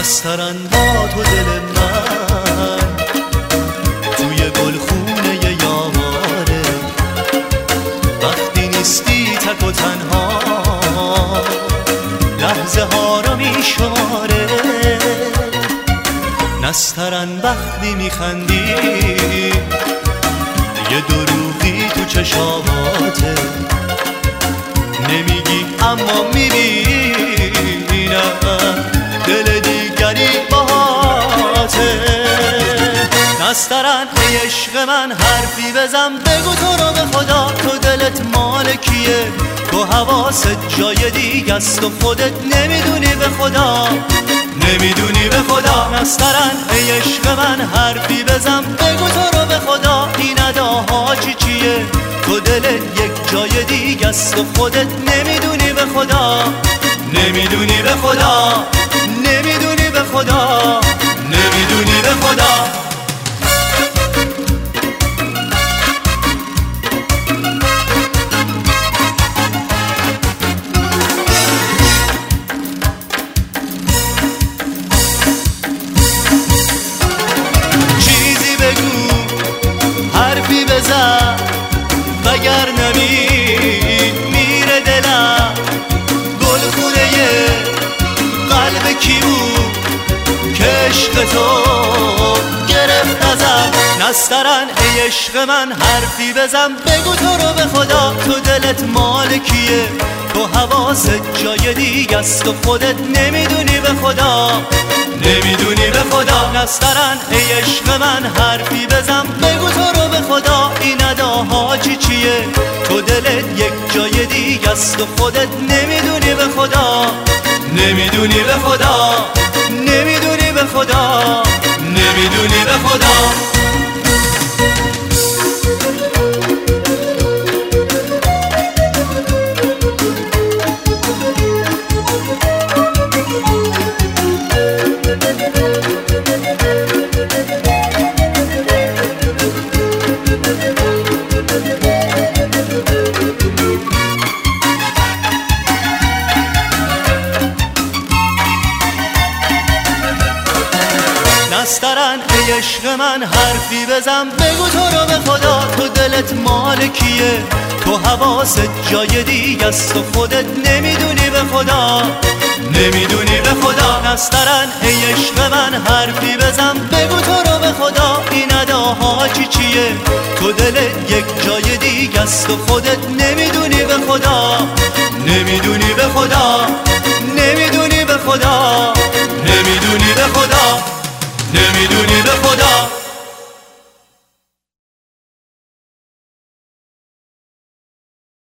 نسترن با تو دل من توی گلخونه یاره، وقتی نیستی تک و تنها لحظه ها رو میشماره. نسترن وقتی میخندی یه دروغی تو چشاماته، نمیگی اما میبینم دل دیگری باهاته. نسترن ای عشق من حرفی بزن، بگو تو رو به خدا تو دلت مال کیه، تو حواست جای دیگه است و خودت نمیدونی به خدا، نمیدونی به خدا. نسترن ای عشق من حرفی بزن، بگو تو رو به خدا این اداها چیه، تو دلت یک جای دیگه است و خودت نمیدونی به خدا، نمیدونی به خدا، نمیدونی به خدا، نمیدونی به خدا. چیزی بگو، حرفی بزن، وگر میره دلم. گلخونه قلب کی بود که عشق تو گرفت ازم؟ نسترن ای عشق من حرفی بزن، بگو تو رو به خدا تو دلت مال کیه، تو حواست جای دیگه است و خودت نمیدونی به خدا، نمیدونی به خدا. نسترن ای عشق من حرفی بزن، بگو تو رو به خدا این اداها چیه، تو دلت یک جای دیگه است و خودت نمیدونی به خدا، نمیدونی به خدا، نمیدونی به خدا، نمیدونی به خدا. نسترن ای عشق من حرفی بزن، بگو تو رو به خدا تو دلت مال کیه، تو حواست جای دیگه است و خودت نمیدونی به خدا، نمیدونی به خدا. نسترن ای عشق من حرفی بزن، بگو تو رو به خدا این اداها چیه، تو دلت یک جای دیگه است و خودت نمیدونی به خدا، نمیدونی به خدا،